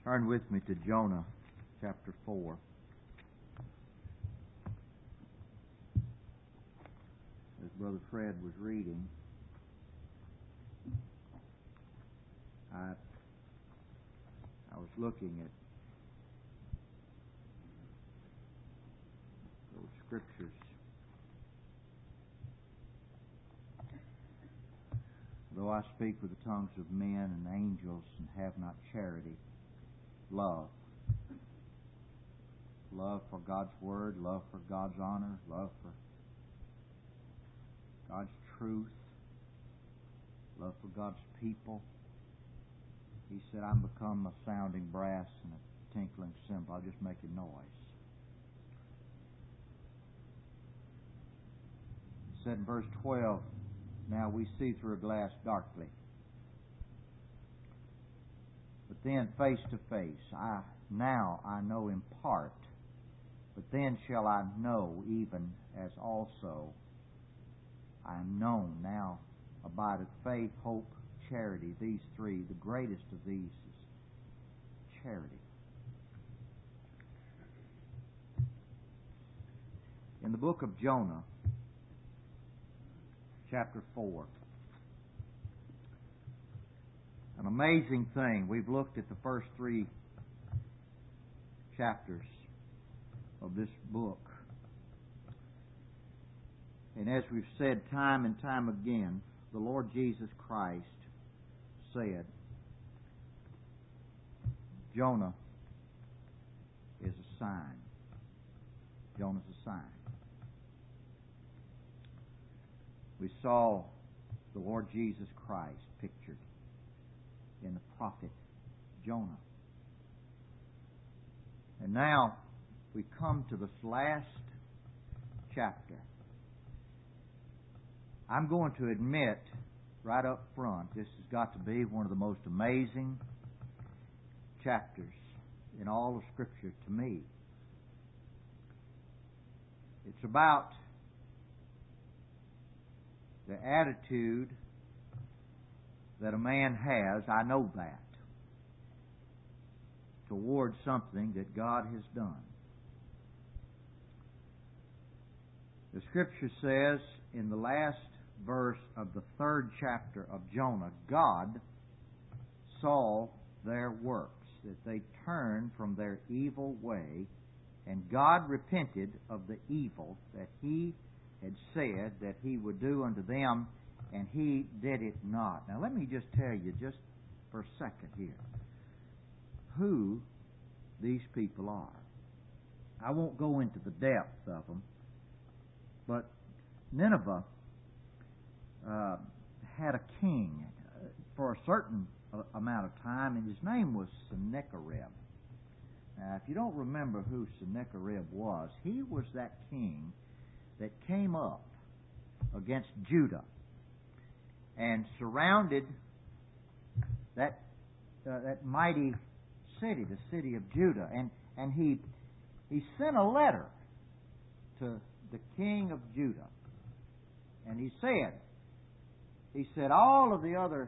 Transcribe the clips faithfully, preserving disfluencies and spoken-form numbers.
Turn with me to Jonah chapter four. As Brother Fred was reading, I, I was looking at those scriptures. Though I speak with the tongues of men and angels and have not charity, love. Love for God's Word, love for God's honor, love for God's truth, love for God's people. He said, I'm become a sounding brass and a tinkling cymbal. I'll just make a noise. He said in verse twelve, now we see through a glass darkly, but then face to face. I now I know in part, but then shall I know even as also I am known. Now abideth faith, hope, charity. These three, the greatest of these is charity. In the book of Jonah, chapter four, an amazing thing. We've looked at the first three chapters of this book. And as we've said time and time again, the Lord Jesus Christ said, Jonah is a sign. Jonah's a sign. We saw the Lord Jesus Christ pictured in the prophet Jonah. And now we come to this last chapter. I'm going to admit right up front, this has got to be one of the most amazing chapters in all of Scripture to me. It's about the attitude that a man has, I know that, towards something that God has done. The Scripture says in the last verse of the third chapter of Jonah, God saw their works, that they turned from their evil way, and God repented of the evil that He had said that He would do unto them, and He did it not. Now let me just tell you, just for a second here, who these people are. I won't go into the depth of them, but Nineveh uh, had a king for a certain amount of time, and his name was Sennacherib. Now, if you don't remember who Sennacherib was, he was that king that came up against Judah and surrounded that uh, that mighty city, the city of Judah, and and he he sent a letter to the king of Judah, and he said, he said, all of the other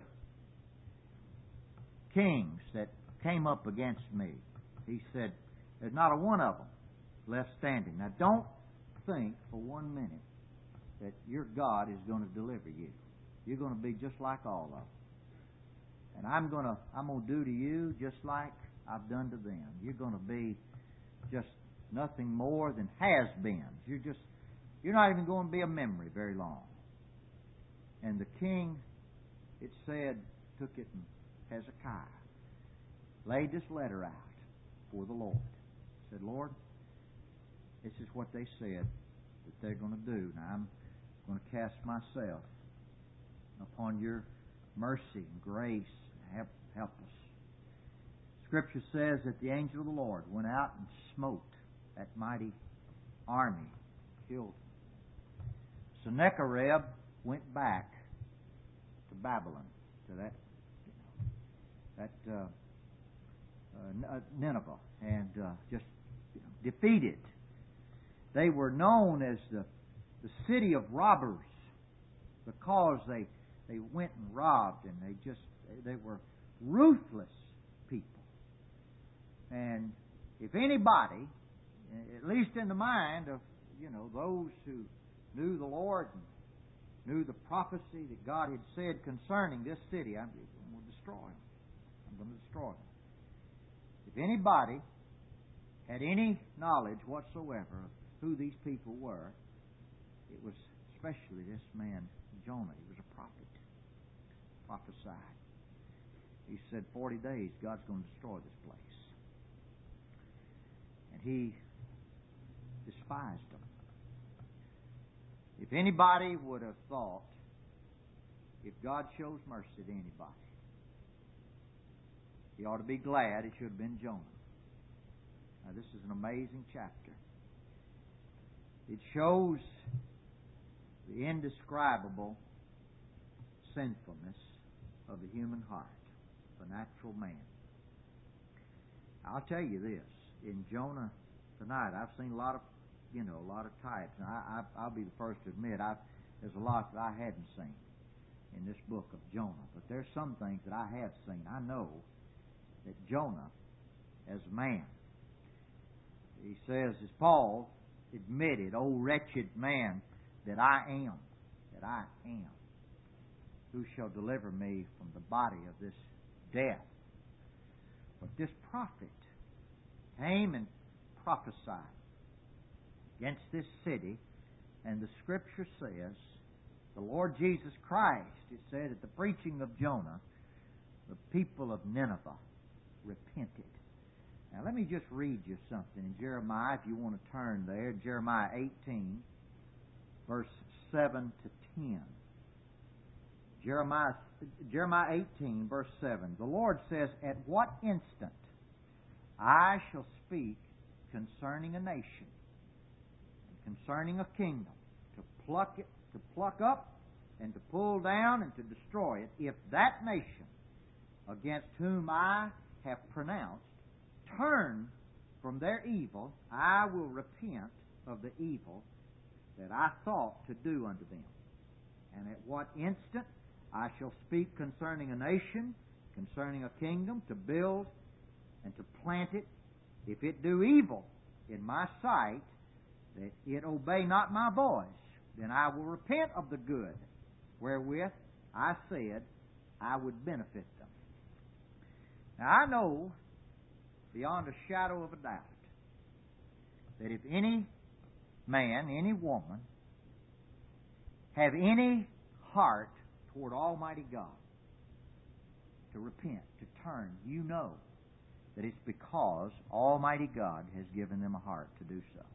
kings that came up against me, he said, there's not a one of them left standing. Now don't think for one minute that your God is going to deliver you. You're going to be just like all of them. And I'm going to I'm going to do to you just like I've done to them. You're going to be just nothing more than has-beens. You're just you're not even going to be a memory very long. And the king, it said, took it, and Hezekiah laid this letter out for the Lord. Said, Lord, this is what they said that they're going to do. Now I'm going to cast myself upon your mercy and grace and help, help us. Scripture says that the angel of the Lord went out and smote that mighty army, killed them. Sennacherib went back to Babylon, to that that uh, uh, Nineveh, and uh, just you know, defeated. They were known as the the city of robbers because they they went and robbed, and they just they, they were ruthless people. And if anybody, at least in the mind of, you know, those who knew the Lord and knew the prophecy that God had said concerning this city, I'm going to destroy them. I'm going to destroy them. If anybody had any knowledge whatsoever of who these people were, it was especially this man Jonah. He was a prophet. Prophesied. He said forty days God's going to destroy this place. And he despised them. If anybody would have thought, if God shows mercy to anybody, he ought to be glad it should have been Jonah. Now, this is an amazing chapter. It shows the indescribable sinfulness of the human heart, the natural man. I'll tell you this. In Jonah tonight, I've seen a lot of, you know, a lot of types. And I, I, I'll be the first to admit, I've, there's a lot that I hadn't seen in this book of Jonah. But there's some things that I have seen. I know that Jonah, as a man, he says, as Paul admitted, "O wretched man that I am, that I am, who shall deliver me from the body of this death?" But this prophet came and prophesied against this city, and the Scripture says, the Lord Jesus Christ, it said at the preaching of Jonah, the people of Nineveh repented. Now let me just read you something in Jeremiah, if you want to turn there, Jeremiah eighteen, verse seven to ten. Jeremiah, Jeremiah eighteen, verse seven. The Lord says, "At what instant I shall speak concerning a nation, and concerning a kingdom, to pluck it, to pluck up, and to pull down, and to destroy it, if that nation against whom I have pronounced turn from their evil, I will repent of the evil that I thought to do unto them. And at what instant I shall speak concerning a nation, concerning a kingdom, to build and to plant it, if it do evil in my sight, that it obey not my voice, then I will repent of the good wherewith I said I would benefit them." Now I know beyond a shadow of a doubt that if any man, any woman, have any heart toward Almighty God to repent, to turn, you know that it's because Almighty God has given them a heart to do so.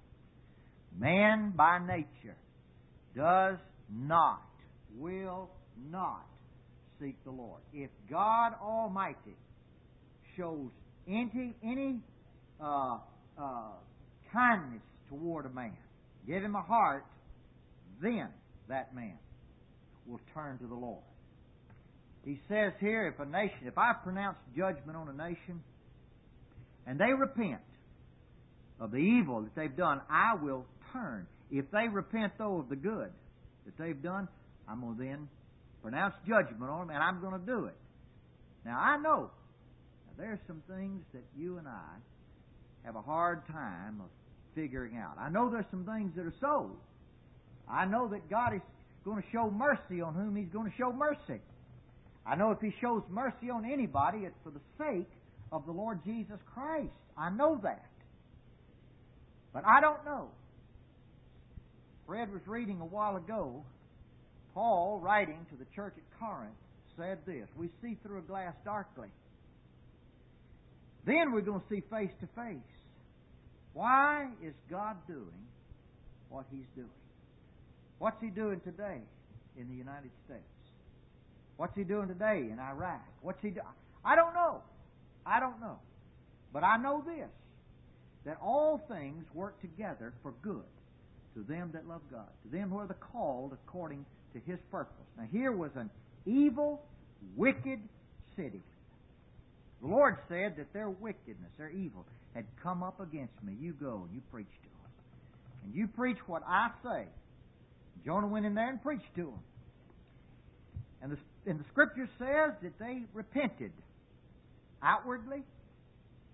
Man by nature does not, will not seek the Lord. If God Almighty shows any, any uh, uh, kindness toward a man, give him a heart, then that man will turn to the Lord. He says here, if a nation, if I pronounce judgment on a nation, and they repent of the evil that they've done, I will turn. If they repent, though, of the good that they've done, I'm going to then pronounce judgment on them, and I'm going to do it. Now, I know now, there are some things that you and I have a hard time of figuring out. I know there's some things that are so. I know that God is going to show mercy on whom He's going to show mercy. I know if He shows mercy on anybody, it's for the sake of the Lord Jesus Christ. I know that. But I don't know. Fred was reading a while ago, Paul, writing to the church at Corinth, said this: "We see through a glass darkly. Then we're going to see face to face." Why is God doing what He's doing? What's He doing today in the United States? What's He doing today in Iraq? What's He doing? I don't know. I don't know. But I know this, that all things work together for good to them that love God, to them who are the called according to His purpose. Now here was an evil, wicked city. The Lord said that their wickedness, their evil, had come up against me. You go and you preach to them. And you preach what I say. Jonah went in there and preached to them. And the, and the Scripture says that they repented outwardly,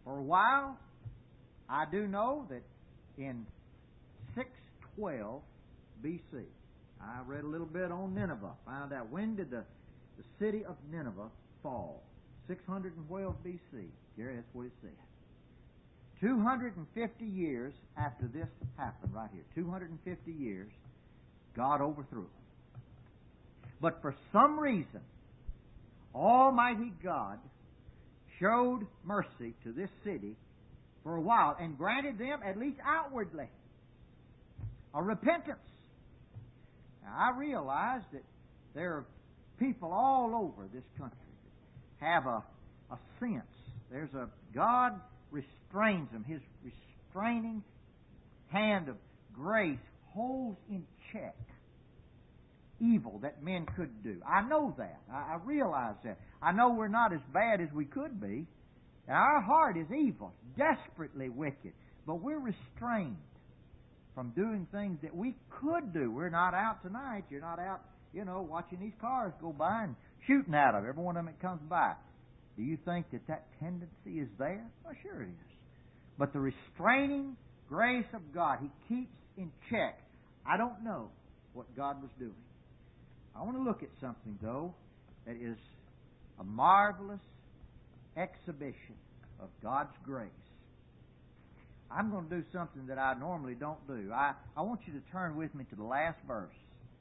For a while, I do know that in six twelve B C, I read a little bit on Nineveh, found out when did the, the city of Nineveh fall. six twelve B C. Gary, that's what it said. two hundred fifty years after this happened right here, two hundred fifty years, God overthrew them. But for some reason, Almighty God showed mercy to this city for a while and granted them, at least outwardly, a repentance. Now, I realize that there are people all over this country that have a, a sense. There's a God restrains them. His restraining hand of grace holds in check evil that men could do. I know that. I, I realize that. I know we're not as bad as we could be. Our heart is evil, desperately wicked, but we're restrained from doing things that we could do. We're not out tonight. You're not out, you know, watching these cars go by and shooting at them, every one of them that comes by. Do you think that that tendency is there? Well, sure it is. But the restraining grace of God, He keeps in check. I don't know what God was doing. I want to look at something, though, that is a marvelous exhibition of God's grace. I'm going to do something that I normally don't do. I, I want you to turn with me to the last verse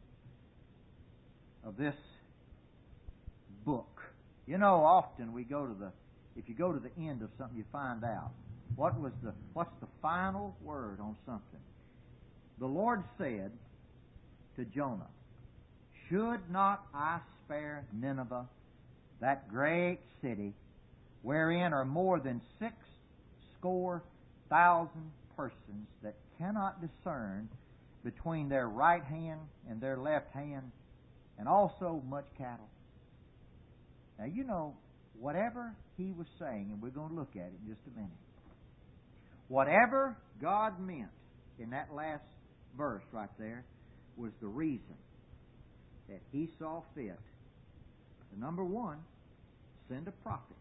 of this book. You know, often we go to the, if you go to the end of something, you find out what was the, what's the final word on something. The Lord said to Jonah, "Should not I spare Nineveh, that great city, wherein are more than six score thousand persons that cannot discern between their right hand and their left hand, and also much cattle?" Now, you know, whatever he was saying, and we're going to look at it in just a minute, whatever God meant in that last verse right there was the reason that He saw fit to, number one, send a prophet.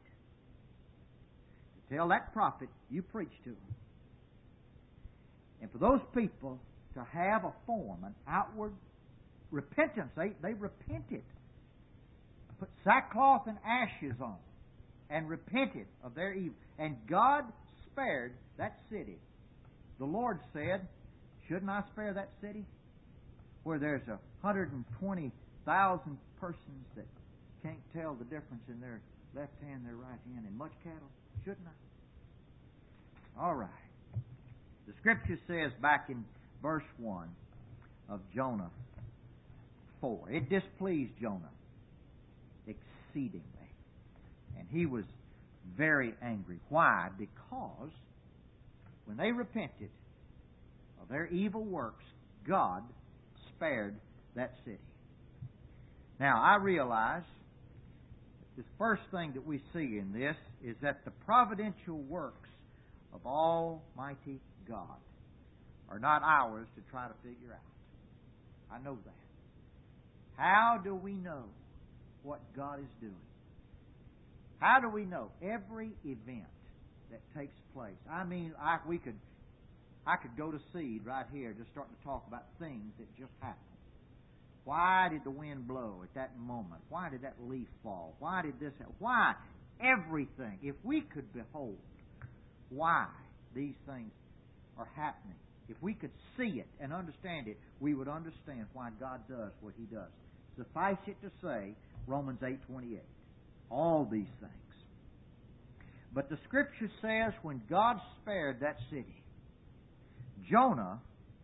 To tell that prophet, you preach to them. And for those people to have a form, an outward repentance. They, they repented. Put sackcloth and ashes on and repented of their evil. And God spared that city. The Lord said, "Shouldn't I spare that city where there's a hundred and twenty thousand persons that can't tell the difference in their left hand, their right hand, and much cattle? Shouldn't I?" All right. The Scripture says back in verse one of Jonah four, it displeased Jonah exceedingly, and he was very angry. Why? Because when they repented of their evil works, God spared that city. Now, I realize that the first thing that we see in this is that the providential works of Almighty God are not ours to try to figure out. I know that. How do we know what God is doing? How do we know every event that takes place? I mean, I, we could, I could go to seed right here, just starting to talk about things that just happened. Why did the wind blow at that moment? Why did that leaf fall? Why did this happen? Why? Everything. If we could behold why these things are happening, if we could see it and understand it, we would understand why God does what He does. Suffice it to say, Romans eight twenty-eight. All these things. But the Scripture says when God spared that city, Jonah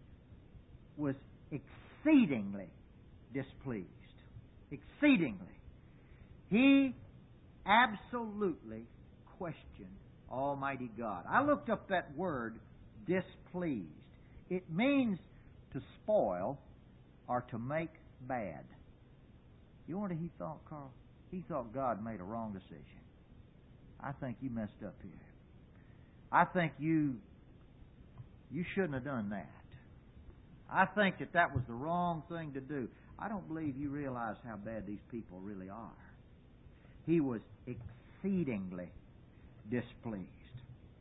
was exceedingly displeased. Exceedingly. He absolutely questioned Almighty God. I looked up that word, displeased. It means to spoil or to make bad. You wonder he thought, Carl? He thought God made a wrong decision. I think you messed up here. I think you you shouldn't have done that. I think that that was the wrong thing to do. I don't believe you realize how bad these people really are. He was exceedingly displeased.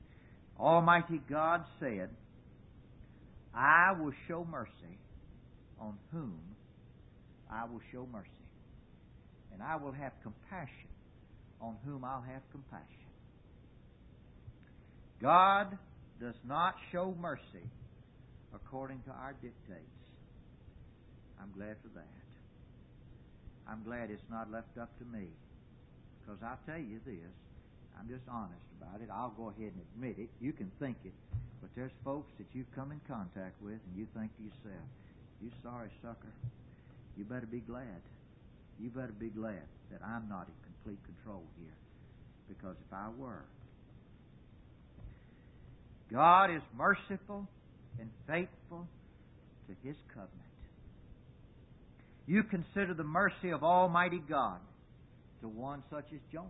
Almighty God said, I will show mercy on whom I will show mercy, and I will have compassion on whom I'll have compassion. God does not show mercy according to our dictates. I'm glad for that. I'm glad it's not left up to me, because I'll tell you this, I'm just honest about it. I'll go ahead and admit it. You can think it, but there's folks that you've come in contact with, and you think to yourself, you sorry sucker, you better be glad. You better be glad that I'm not in complete control here, because if I were, God is merciful and faithful to His covenant. You consider the mercy of Almighty God to one such as Jonah.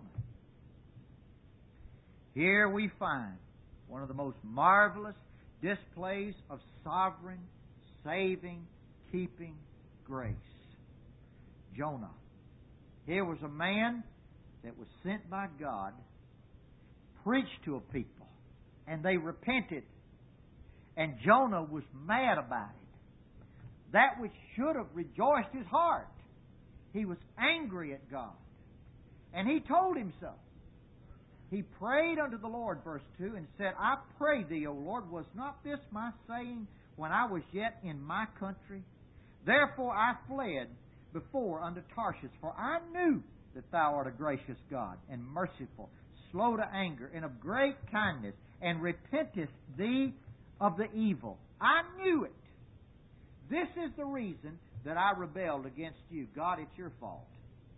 Here we find one of the most marvelous displays of sovereign, saving, keeping grace. Jonah. Here was a man that was sent by God, preached to a people, and they repented. And Jonah was mad about it. That which should have rejoiced his heart. He was angry at God. And he told him so. He prayed unto the Lord, verse two, and said, I pray thee, O Lord, was not this my saying when I was yet in my country? Therefore I fled before unto Tarshish, for I knew that thou art a gracious God, and merciful, slow to anger, and of great kindness, and repentest thee of the evil. I knew it. This is the reason that I rebelled against you. God, it's your fault.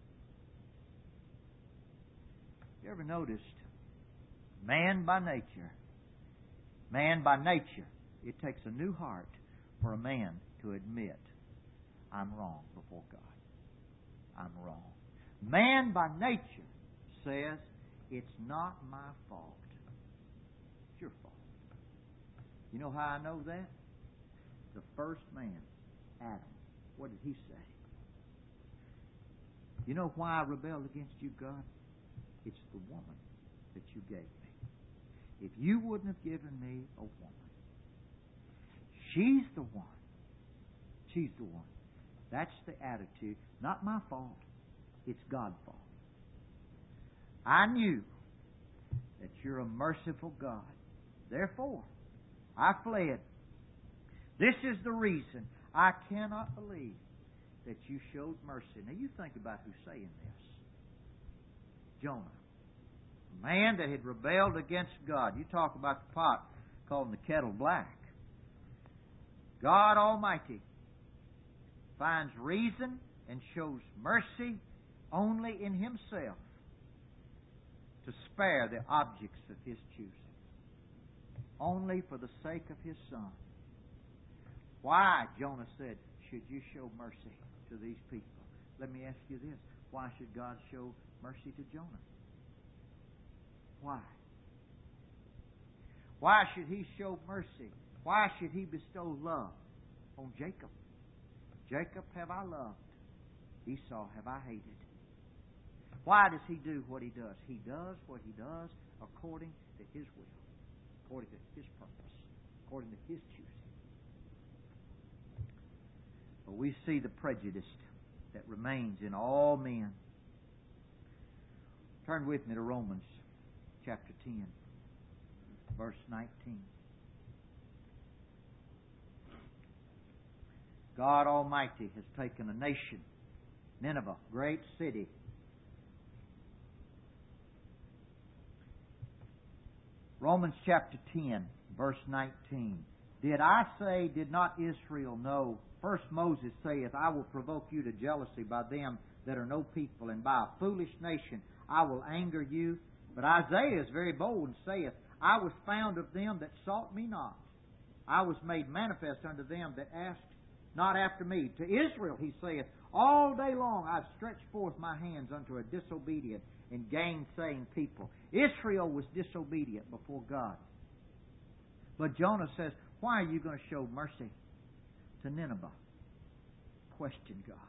You ever noticed, man by nature, man by nature, it takes a new heart for a man to admit, I'm wrong before God. I'm wrong. Man by nature says, it's not my fault. It's your fault. You know how I know that? The first man, Adam, what did he say? You know why I rebelled against you, God? It's the woman that you gave me. If you wouldn't have given me a woman, she's the one. She's the one. That's the attitude. Not my fault. It's God's fault. I knew that you're a merciful God. Therefore, I fled. This is the reason I cannot believe that you showed mercy. Now you think about who's saying this. Jonah. A man that had rebelled against God. You talk about the pot calling the kettle black. God Almighty finds reason and shows mercy only in Himself to spare the objects of His choosing. Only for the sake of His Son. Why, Jonah said, should you show mercy to these people? Let me ask you this. Why should God show mercy to Jonah? Why? Why should He show mercy? Why should He bestow love on Jacob? Jacob have I loved. Esau have I hated. Why does He do what He does? He does what He does according to His will, according to His purpose, according to His choosing. But we see the prejudice that remains in all men. Turn with me to Romans chapter ten, verse nineteen. God Almighty has taken a nation, Nineveh, great city. Romans chapter ten, verse nineteen. Did I say, did not Israel know? First Moses saith, I will provoke you to jealousy by them that are no people, and by a foolish nation I will anger you. But Isaiah is very bold and saith, I was found of them that sought me not. I was made manifest unto them that asked not after me. To Israel he saith, all day long I've stretched forth my hands unto a disobedient and gainsaying people. Israel was disobedient before God. But Jonah says, why are you going to show mercy to Nineveh? Question God.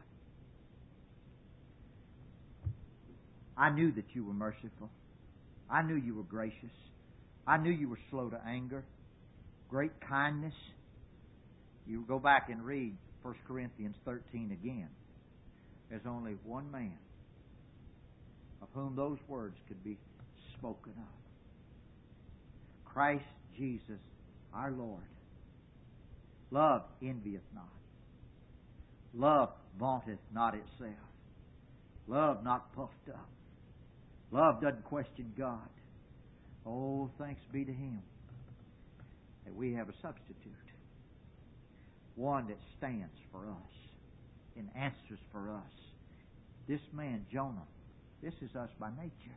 I knew that you were merciful. I knew you were gracious. I knew you were slow to anger, great kindness. You go back and read First Corinthians thirteen again. There's only one man of whom those words could be spoken of. Christ Jesus our Lord. Love envieth not. Love vaunteth not itself. Love not puffed up. Love doesn't question God. Oh, thanks be to Him that we have a substitute. One that stands for us and answers for us. This man, Jonah, this is us by nature.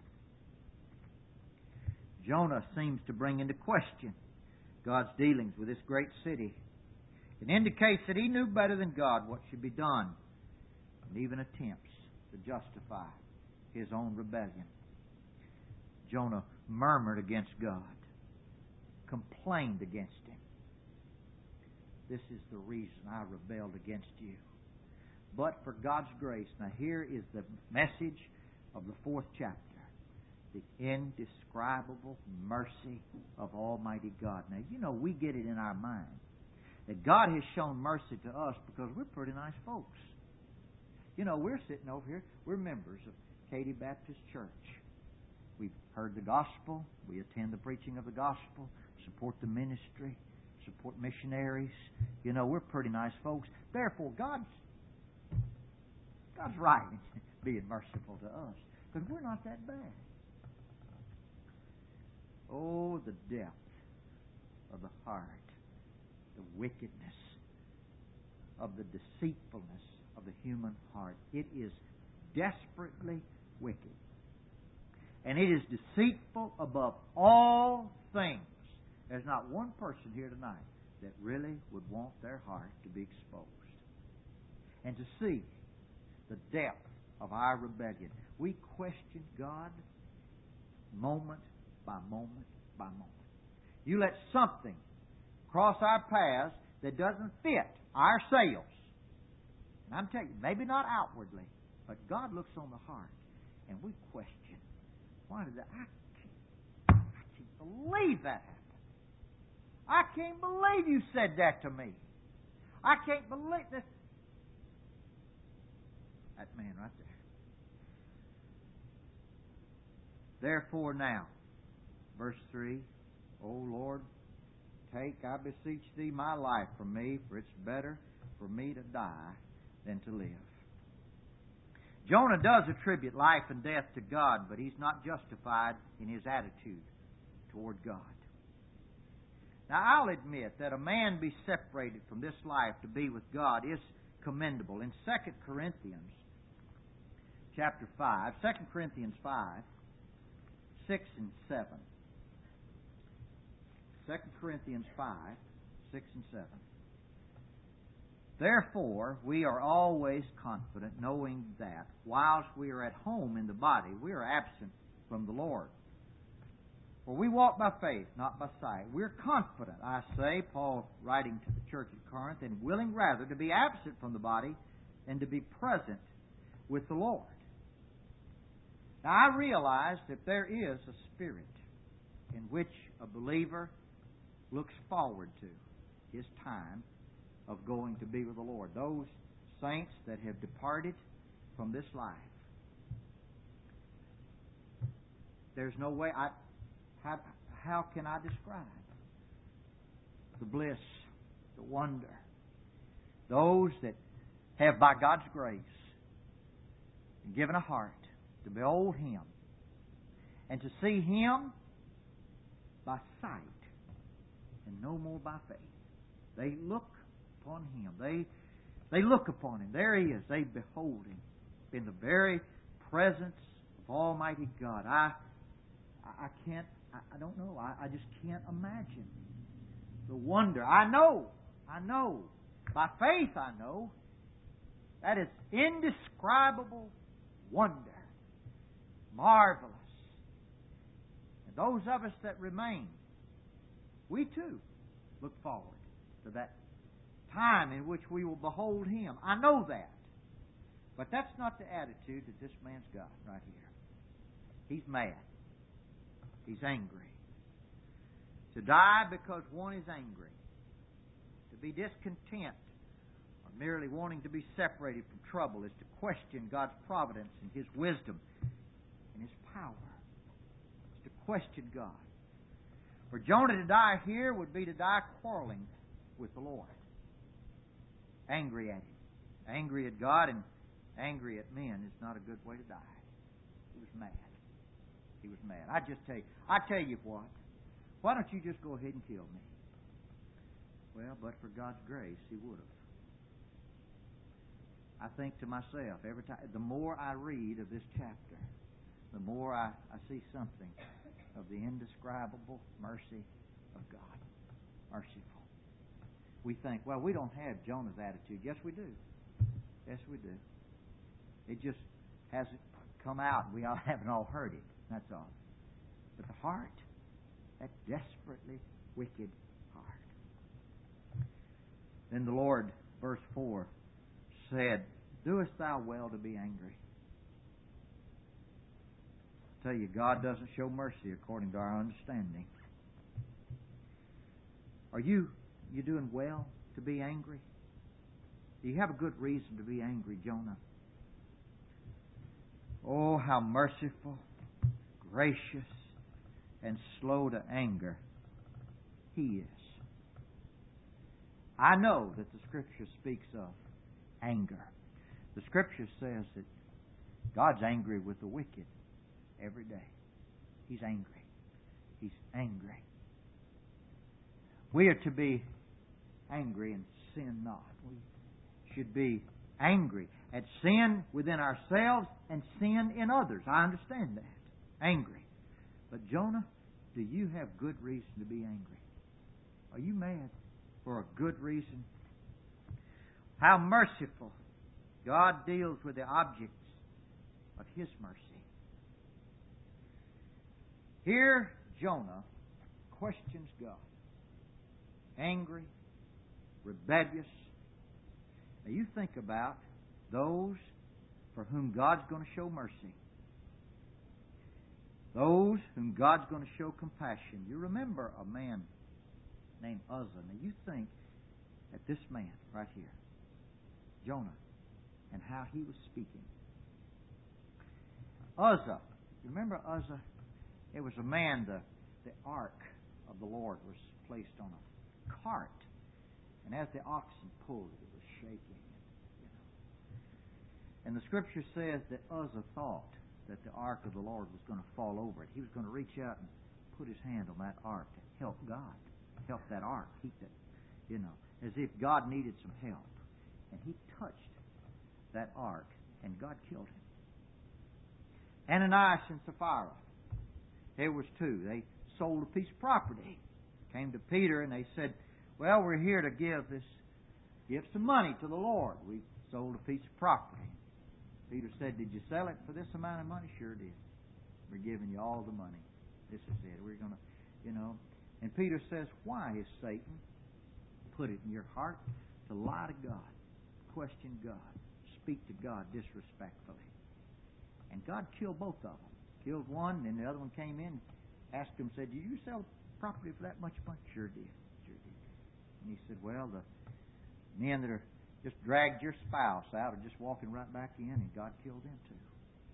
Jonah seems to bring into question God's dealings with this great city. It indicates that he knew better than God what should be done, and even attempts to justify his own rebellion. Jonah murmured against God, complained against Him. This is the reason I rebelled against you. But for God's grace, now here is the message of the fourth chapter. The indescribable mercy of Almighty God. Now, you know, we get it in our mind that God has shown mercy to us because we're pretty nice folks. You know, we're sitting over here. We're members of Katy Baptist Church. We've heard the gospel. We attend the preaching of the gospel, support the ministry, support missionaries. You know, we're pretty nice folks. Therefore, God's, God's right in being merciful to us because we're not that bad. Oh, the depth of the heart, the wickedness of the deceitfulness of the human heart. It is desperately wicked. And it is deceitful above all things. There's not one person here tonight that really would want their heart to be exposed. And to see the depth of our rebellion. We question God moment by moment by moment. You let something cross our paths that doesn't fit our sails. And I'm telling you, maybe not outwardly, but God looks on the heart. And we question, why did that? I can't, I can't believe that happened. I can't believe you said that to me. I can't believe that. That man right there. Therefore now, verse three, O Lord, take, I beseech Thee, my life from me, for it's better for me to die than to live. Jonah does attribute life and death to God, but he's not justified in his attitude toward God. Now, I'll admit that a man be separated from this life to be with God is commendable. In Second Corinthians chapter five, Second Corinthians five, six and seven. Second Corinthians five, six and seven. Therefore, we are always confident, knowing that whilst we are at home in the body, we are absent from the Lord. For we walk by faith, not by sight. We are confident, I say, Paul writing to the church at Corinth, and willing rather to be absent from the body than to be present with the Lord. Now, I realize that there is a spirit in which a believer looks forward to his time of going to be with the Lord. Those saints that have departed from this life. There's no way I how, how can I describe the bliss, the wonder, those that have by God's grace been given a heart to behold Him and to see Him by sight and no more by faith. They look upon Him. They they look upon Him. There He is. They behold Him in the very presence of Almighty God. I I can't. I, I don't know. I, I just can't imagine the wonder. I know. I know. By faith, I know. That is indescribable wonder. Marvelous. And those of us that remain, we too look forward to that time in which we will behold Him. I know that. But that's not the attitude that this man's got right here. He's mad. He's angry. To die because one is angry. To be discontent or merely wanting to be separated from trouble is to question God's providence and His wisdom and His power. It's to question God. For Jonah to die here would be to die quarreling with the Lord. Angry at Him. Angry at God and angry at men is not a good way to die. He was mad. He was mad. I just tell you, I tell you what, why don't you just go ahead and kill me? Well, but for God's grace, He would have. I think to myself, every time, the more I read of this chapter, the more I, I see something of the indescribable mercy of God. Merciful. We think, well, we don't have Jonah's attitude. Yes, we do. Yes, we do. It just hasn't come out. We all haven't all heard it. That's all. But the heart, that desperately wicked heart. Then the Lord, verse four, said, "Doest thou well to be angry?" I tell you, God doesn't show mercy according to our understanding. Are you you doing well to be angry? Do you have a good reason to be angry, Jonah? Oh, how merciful, gracious, and slow to anger He is. I know that the Scripture speaks of anger. The Scripture says that God's angry with the wicked every day. He's angry. He's angry. We are to be angry and sin not. We should be angry at sin within ourselves and sin in others. I understand that. Angry. But Jonah, do you have good reason to be angry? Are you mad for a good reason? How merciful God deals with the objects of His mercy. Here, Jonah questions God. Angry, rebellious. Now you think about those for whom God's going to show mercy. Those whom God's going to show compassion. You remember a man named Uzzah. Now you think at this man right here, Jonah, and how he was speaking. Uzzah. You remember Uzzah? It was a man, the, the ark of the Lord was placed on a cart. And as the oxen pulled it, it was shaking. You know. And the Scripture says that Uzzah thought that the ark of the Lord was going to fall over it. He was going to reach out and put his hand on that ark to help God, help that ark, keep it, you know, as if God needed some help. And he touched that ark, and God killed him. Ananias and Sapphira, there was two. They sold a piece of property. Came to Peter and they said, "Well, we're here to give this, give some money to the Lord. We sold a piece of property." Peter said, "Did you sell it for this amount of money?" "Sure did. We're giving you all the money. This is it. We're going to, you know." And Peter says, "Why has Satan put it in your heart to lie to God, question God, speak to God disrespectfully?" And God killed both of them. Killed one, and the other one came in, asked him, said, "Did you sell property for that much money?" "Sure did. Sure did." And he said, "Well, the men that are just dragged your spouse out are just walking right back in, and God killed them too."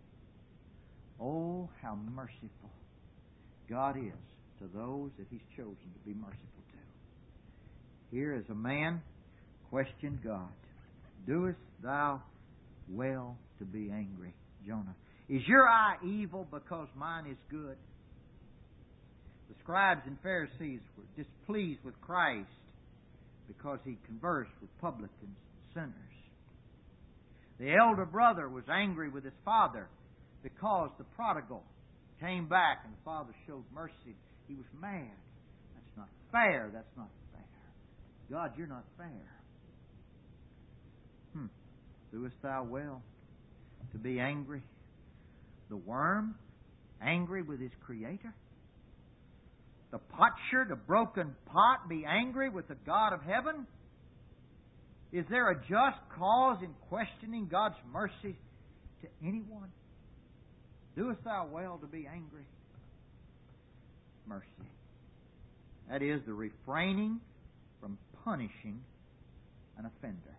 Oh, how merciful God is to those that He's chosen to be merciful to. Here is a man questioned God. "Doest thou well to be angry, Jonah? Is your eye evil because mine is good?" The scribes and Pharisees were displeased with Christ because He conversed with publicans and sinners. The elder brother was angry with his father because the prodigal came back and the father showed mercy. He was mad. That's not fair. That's not fair. God, you're not fair. Hmm. Doest thou well to be angry? The worm angry with his Creator? The potsherd, a broken pot, be angry with the God of heaven? Is there a just cause in questioning God's mercy to anyone? Doest thou well to be angry? Mercy. That is, the refraining from punishing an offender.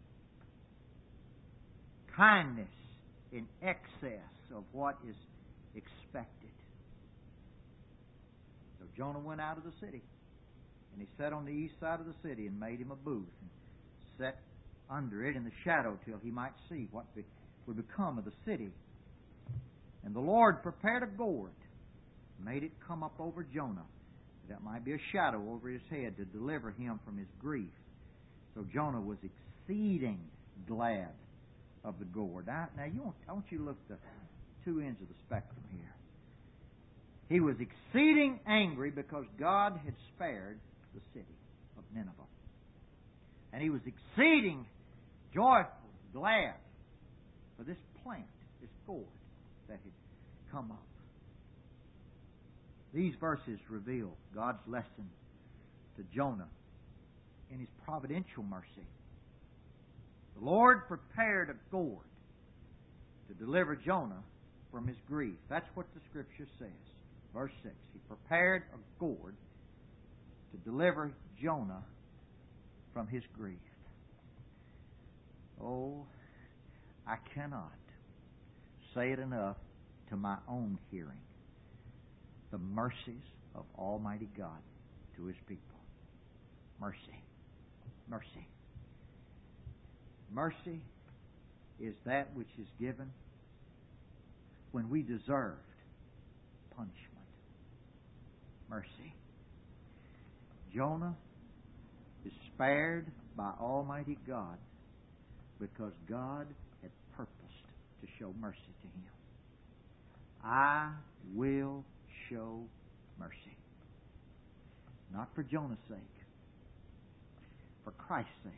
Kindness in excess of what is expected. So Jonah went out of the city, and he sat on the east side of the city and made him a booth and sat under it in the shadow till he might see what be, would become of the city. And the Lord prepared a gourd, made it come up over Jonah, that might be a shadow over his head to deliver him from his grief. So Jonah was exceeding glad of the gourd. Now, now you want, I want you to look at the two ends of the spectrum here. He was exceeding angry because God had spared the city of Nineveh. And he was exceeding joyful, glad for this plant, this gourd that had come up. These verses reveal God's lesson to Jonah in His providential mercy. The Lord prepared a gourd to deliver Jonah from his grief. That's what the Scripture says. Verse six. He prepared a gourd to deliver Jonah from his grief. Oh, I cannot say it enough to my own hearing. The mercies of Almighty God to His people. Mercy. Mercy. Mercy is that which is given when we deserved punishment. Mercy. Jonah is spared by Almighty God because God had purposed to show mercy to him. I will show mercy. Not for Jonah's sake, for Christ's sake.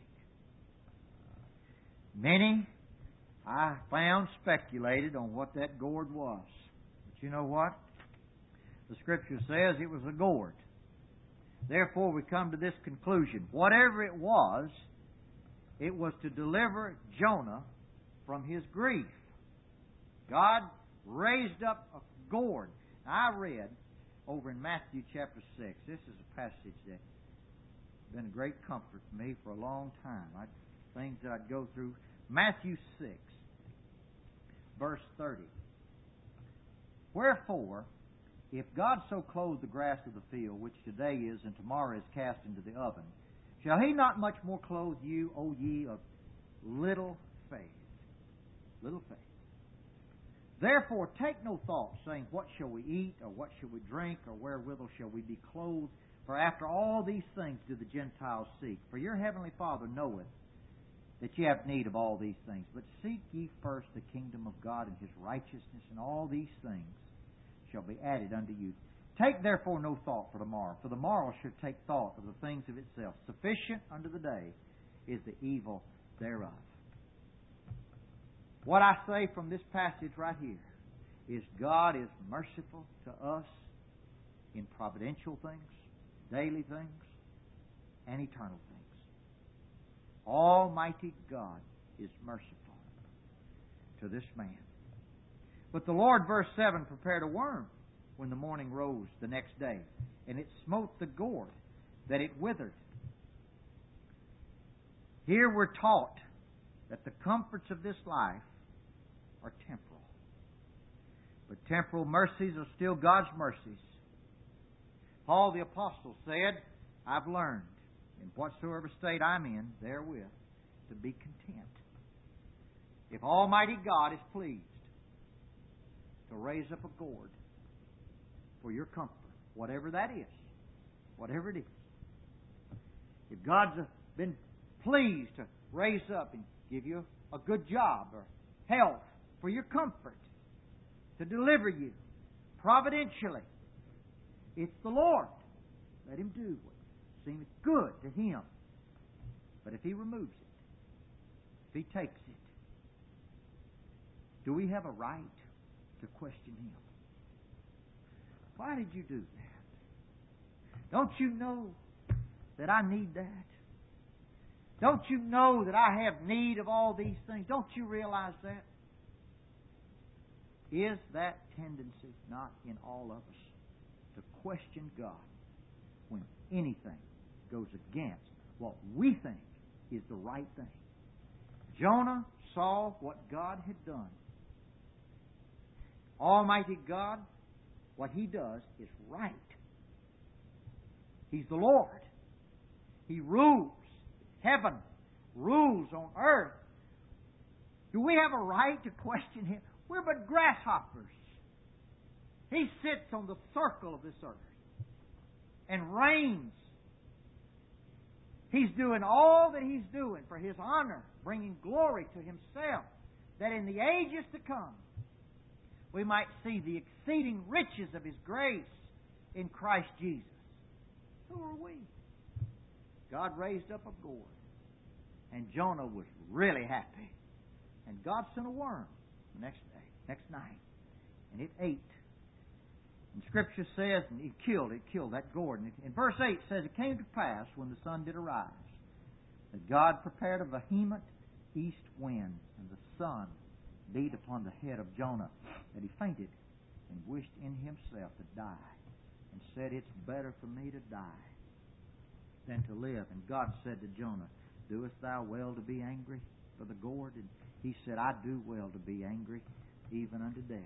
Many, I found, speculated on what that gourd was. But you know what? The Scripture says it was a gourd. Therefore, we come to this conclusion. Whatever it was, it was to deliver Jonah from his grief. God raised up a gourd. Now, I read over in Matthew chapter six. This is a passage that's been a great comfort to me for a long time. I, things that I'd go through. Matthew six, verse thirty. Wherefore, if God so clothe the grass of the field, which today is and tomorrow is cast into the oven, shall He not much more clothe you, O ye of little faith? Little faith. Therefore take no thought, saying, what shall we eat, or what shall we drink, or wherewithal shall we be clothed? For after all these things do the Gentiles seek. For your heavenly Father knoweth that ye have need of all these things. But seek ye first the kingdom of God and His righteousness, and all these things shall be added unto you. Take therefore no thought for tomorrow, for tomorrow should take thought of the things of itself. Sufficient unto the day is the evil thereof. What I say from this passage right here is God is merciful to us in providential things, daily things, and eternal things. Almighty God is merciful to this man. But the Lord, verse seven, prepared a worm when the morning rose the next day, and it smote the gourd, that it withered. Here we're taught that the comforts of this life are temporal. But temporal mercies are still God's mercies. Paul the Apostle said, I've learned in whatsoever state I'm in, therewith, to be content. If Almighty God is pleased to raise up a gourd for your comfort, whatever that is, whatever it is. If God's been pleased to raise up and give you a good job or health for your comfort, to deliver you providentially, it's the Lord. Let Him do what seemeth good to Him. But if He removes it, if He takes it, do we have a right to question Him? Why did you do that? Don't you know that I need that? Don't you know that I have need of all these things? Don't you realize that? Is that tendency not in all of us to question God when anything goes against what we think is the right thing. Jonah saw what God had done. Almighty God, what He does is right. He's the Lord. He rules heaven, rules on earth. Do we have a right to question Him? We're but grasshoppers. He sits on the circle of this earth and reigns. He's doing all that He's doing for His honor, bringing glory to Himself, that in the ages to come we might see the exceeding riches of His grace in Christ Jesus. Who are we? God raised up a gourd, and Jonah was really happy. And God sent a worm the next day, next night, and it ate. And Scripture says, and it killed, it killed that gourd. And in verse eight it says, it came to pass when the sun did arise, that God prepared a vehement east wind, and the sun beat upon the head of Jonah, that he fainted and wished in himself to die, and said, it's better for me to die than to live. And God said to Jonah, doest thou well to be angry for the gourd? And he said, I do well to be angry, even unto death.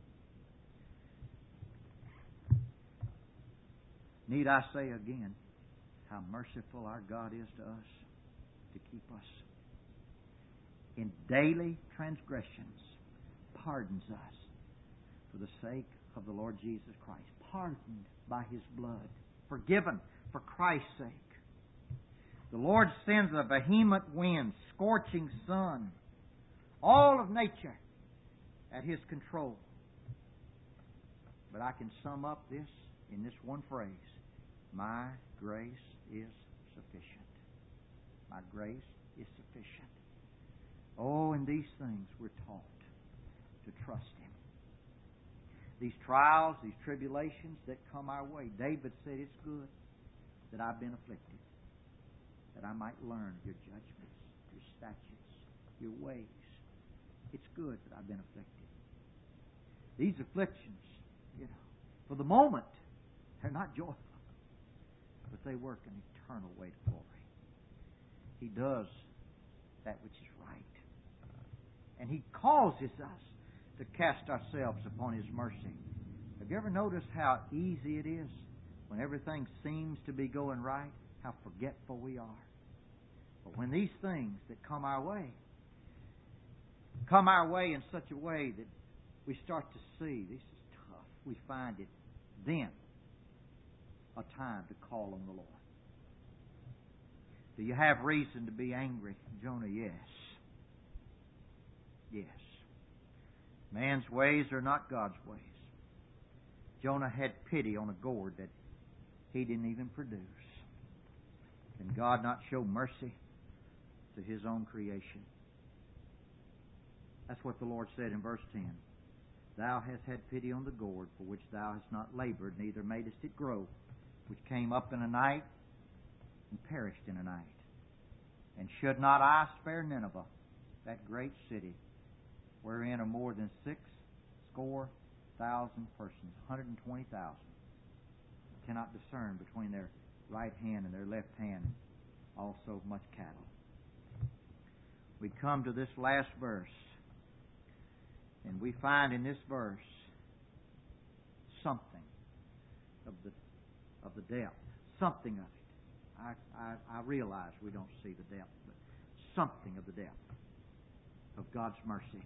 Need I say again how merciful our God is to us, to keep us in daily transgressions, pardons us for the sake of the Lord Jesus Christ, pardoned by His blood, forgiven for Christ's sake. The Lord sends a vehement wind, scorching sun, all of nature at His control. But I can sum up this in this one phrase: my grace is sufficient. My grace is sufficient. Oh, in these things we're taught to trust Him. These trials, these tribulations that come our way, David said, it's good that I've been afflicted, that I might learn your judgments, your statutes, your ways. It's good that I've been afflicted. These afflictions, you know, for the moment, they're not joyful, but they work an eternal way to glory. He does that which is right. And He causes us to cast ourselves upon His mercy. Have you ever noticed how easy it is when everything seems to be going right, how forgetful we are? But when these things that come our way, come our way in such a way that we start to see this is tough, we find it then a time to call on the Lord. Do you have reason to be angry, Jonah? Yes. Yes. Man's ways are not God's ways. Jonah had pity on a gourd that he didn't even produce. Can God not show mercy to His own creation? That's what the Lord said in verse ten. Thou hast had pity on the gourd for which thou hast not labored, neither madest it grow, which came up in a night and perished in a night. And should not I spare Nineveh, that great city, wherein are more than six score thousand persons, one hundred twenty thousand, cannot discern between their right hand and their left hand, and also much cattle. We come to this last verse, and we find in this verse something of the of the depth, something of it. I, I, I realize we don't see the depth, but something of the depth of God's mercy.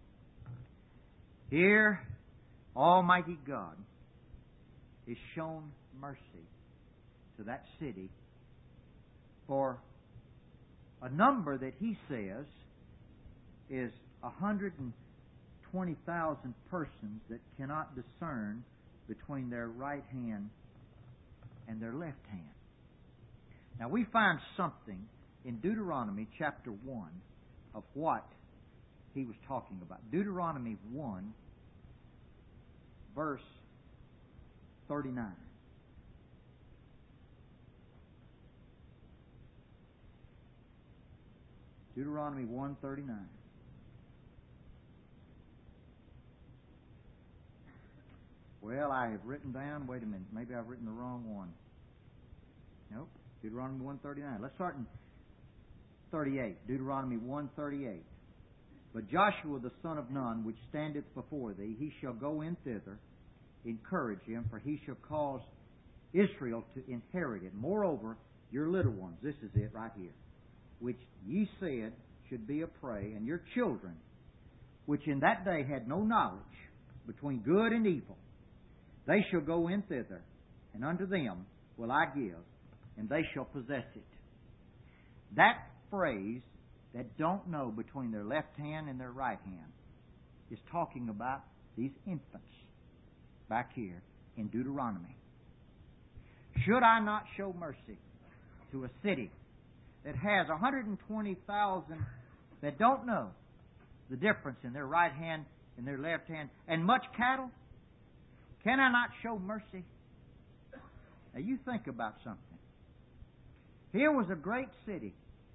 Here, Almighty God is shown mercy to that city for a number that He says is one hundred twenty thousand persons that cannot discern between their right hand and their left hand. Now we find something in Deuteronomy chapter one of what he was talking about. Deuteronomy one, verse thirty-nine. Deuteronomy one thirty-nine. Well, I have written down, wait a minute, maybe I've written the wrong one. Nope. Deuteronomy one thirty-nine. Let's start in thirty-eight. Deuteronomy one thirty-eight. But Joshua the son of Nun, which standeth before thee, he shall go in thither, encourage him, for he shall cause Israel to inherit it. Moreover, your little ones, this is it right here, which ye said should be a prey, and your children, which in that day had no knowledge between good and evil, they shall go in thither, and unto them will I give, and they shall possess it. That phrase, that don't know between their left hand and their right hand, is talking about these infants back here in Deuteronomy. Should I not show mercy to a city that has one hundred twenty thousand that don't know the difference in their right hand and their left hand, and much cattle? Can I not show mercy? Now you think about something. Here was a great city.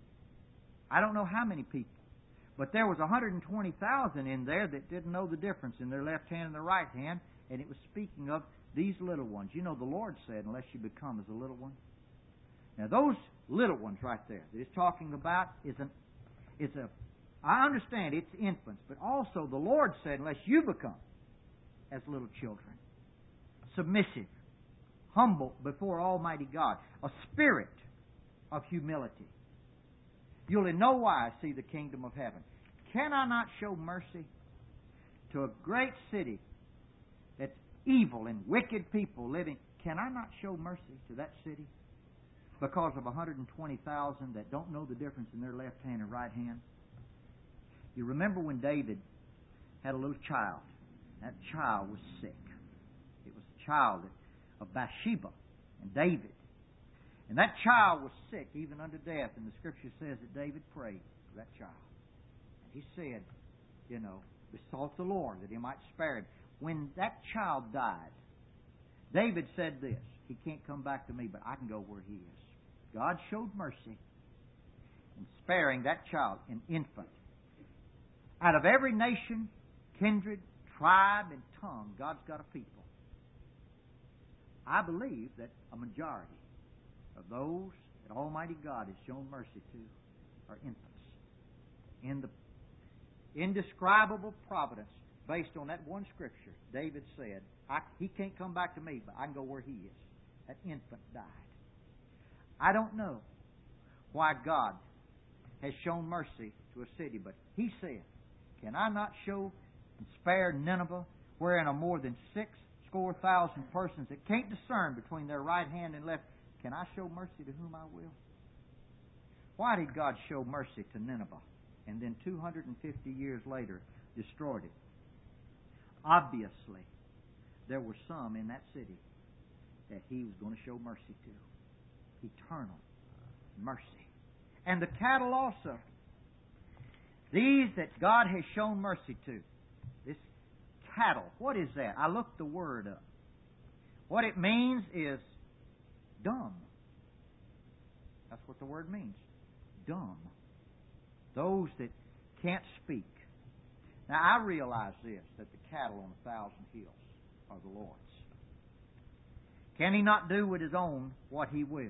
I don't know how many people, but there was one hundred twenty thousand in there that didn't know the difference in their left hand and their right hand, and it was speaking of these little ones. You know, the Lord said, unless you become as a little one. Now, those little ones right there that it's talking about is an, is a, I understand it's infants, but also the Lord said, unless you become as little children, submissive, humble before Almighty God, a spirit of humility, you'll in no wise see the kingdom of heaven. Can I not show mercy to a great city that's evil and wicked people living? Can I not show mercy to that city because of one hundred twenty thousand that don't know the difference in their left hand and right hand? You remember when David had a little child. That child was sick. It was the child of Bathsheba and David. And that child was sick even unto death. And the Scripture says that David prayed for that child. And he said, you know, besought the Lord that he might spare him. When that child died, David said this, he can't come back to me, but I can go where he is. God showed mercy in sparing that child, an infant. Out of every nation, kindred, tribe, and tongue, God's got a people. I believe that a majority of those that Almighty God has shown mercy to are infants. In the indescribable providence based on that one Scripture, David said, I, he can't come back to me, but I can go where he is. That infant died. I don't know why God has shown mercy to a city, but he said, can I not show and spare Nineveh, wherein are more than six score thousand persons that can't discern between their right hand and left? Can I show mercy to whom I will? Why did God show mercy to Nineveh and then two hundred fifty years later destroyed it? Obviously, there were some in that city that he was going to show mercy to. Eternal mercy. And the cattle also. These that God has shown mercy to. This cattle, what is that? I looked the word up. What it means is dumb. That's what the word means. Dumb. Those that can't speak. Now, I realize this, that the cattle on a thousand hills are the Lord's. Can He not do with His own what He will?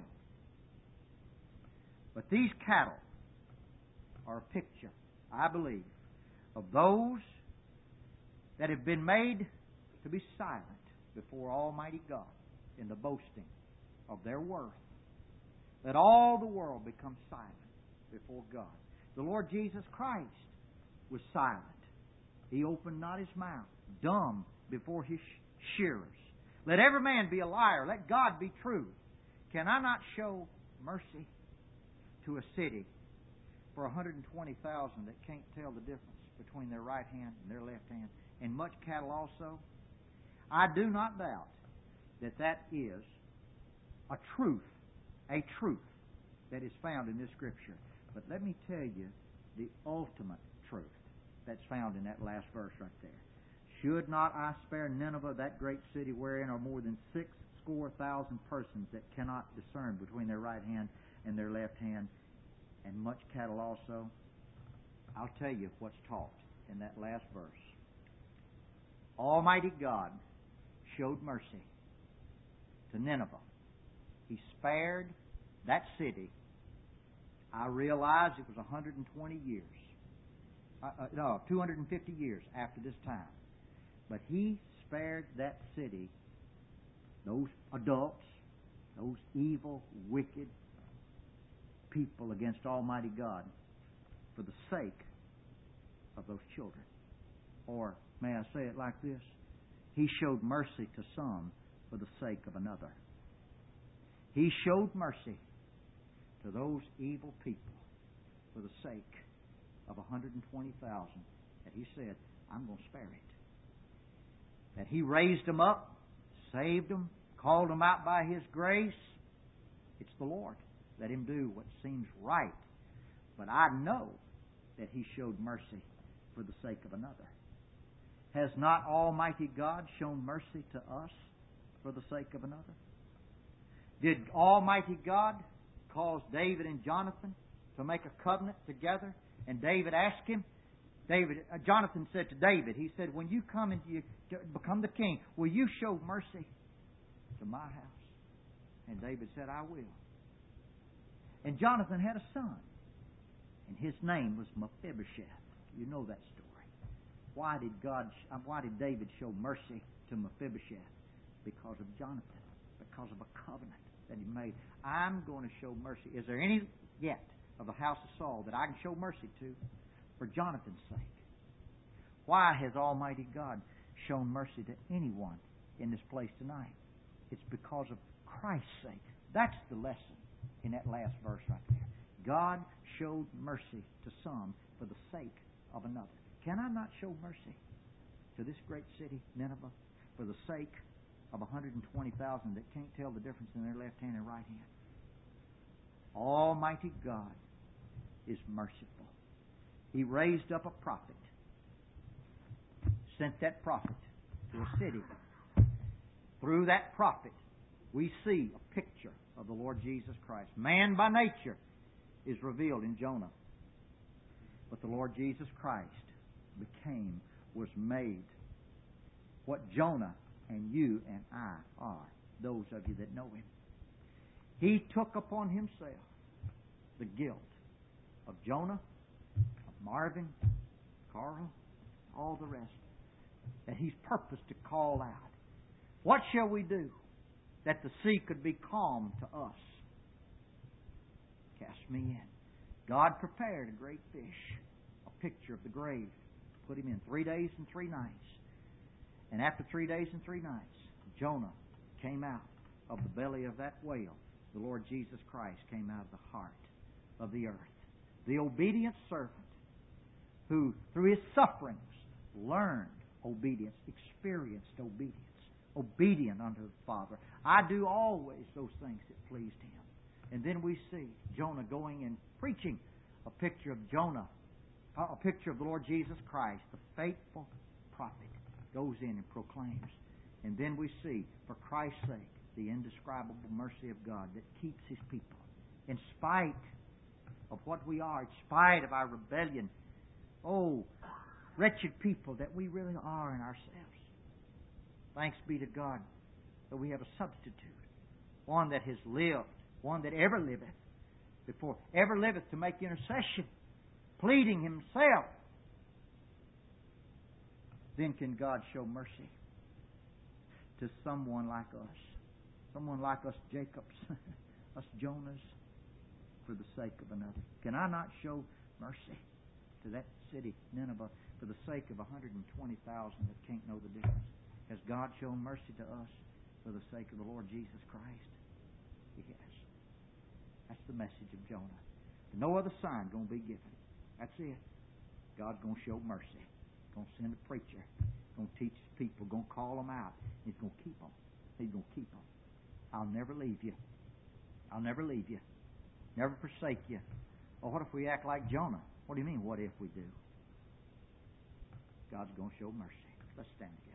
But these cattle are a picture, I believe, of those that have been made to be silent before Almighty God in the boasting of their worth. Let all the world become silent before God. The Lord Jesus Christ was silent. He opened not His mouth, dumb before His shearers. Let every man be a liar. Let God be true. Can I not show mercy to a city for one hundred twenty thousand that can't tell the difference between their right hand and their left hand, and much cattle also? I do not doubt that that is a truth, a truth that is found in this Scripture. But let me tell you the ultimate truth that's found in that last verse right there. Should not I spare Nineveh, that great city wherein are more than six score thousand persons that cannot discern between their right hand and their left hand, and much cattle also? I'll tell you what's taught in that last verse. Almighty God showed mercy to Nineveh. He spared that city, I realize it was one hundred twenty years. Uh, uh, no, two hundred fifty years after this time. But He spared that city, those adults, those evil, wicked people against Almighty God, for the sake of those children. Or, may I say it like this? He showed mercy to some for the sake of another. He showed mercy to those evil people for the sake of one hundred twenty thousand that He said, I'm going to spare it. That He raised them up, saved them, called them out by His grace. It's the Lord. Let Him do what seems right. But I know that He showed mercy for the sake of another. Has not Almighty God shown mercy to us for the sake of another? Did Almighty God cause David and Jonathan to make a covenant together? And David asked him, David, uh, Jonathan said to David, he said, when you come and you become the king, will you show mercy to my house? And David said, I will. And Jonathan had a son, and his name was Mephibosheth. You know that story. Why did God? Why did David show mercy to Mephibosheth? Because of Jonathan. Because of a covenant that he made. I'm going to show mercy. Is there any yet of the house of Saul that I can show mercy to for Jonathan's sake? Why has Almighty God shown mercy to anyone in this place tonight? It's because of Christ's sake. That's the lesson in that last verse right there. God showed mercy to some for the sake of another. Can I not show mercy to this great city, Nineveh, for the sake of one hundred twenty thousand that can't tell the difference in their left hand and right hand? Almighty God is merciful. He raised up a prophet, sent that prophet to a city. Through that prophet, we see a picture of the Lord Jesus Christ. Man by nature is revealed in Jonah. But the Lord Jesus Christ became, was made what Jonah and you and I are, those of you that know Him. He took upon Himself the guilt of Jonah, of Marvin, Carl, all the rest, that He's purposed to call out. What shall we do that the sea could be calm to us? Cast me in. God prepared a great fish, a picture of the grave, to put him in three days and three nights. And after three days and three nights, Jonah came out of the belly of that whale. The Lord Jesus Christ came out of the heart of the earth. The obedient servant who, through his sufferings, learned obedience, experienced obedience, obedient unto the Father. I do always those things that pleased Him. And then we see Jonah going and preaching a picture of Jonah, a picture of the Lord Jesus Christ, the faithful prophet, goes in and proclaims. And then we see, for Christ's sake, the indescribable mercy of God that keeps His people. In spite of what we are, in spite of our rebellion, oh, wretched people that we really are in ourselves. Thanks be to God that we have a substitute, one that has lived, one that ever liveth before, ever liveth to make intercession, pleading Himself. Then can God show mercy to someone like us, someone like us Jacobs, us Jonahs, for the sake of another. Can I not show mercy to that city, Nineveh, for the sake of one hundred twenty thousand that can't know the difference? Has God shown mercy to us for the sake of the Lord Jesus Christ? He has. That's the message of Jonah. No other sign going to be given. That's it. God's going to show mercy. Going to send a preacher. Going to teach His people. Going to call them out. He's going to keep them. He's going to keep them. I'll never leave you. I'll never leave you. Never forsake you. Well, what if we act like Jonah? What do you mean, what if we do? God's going to show mercy. Let's stand together.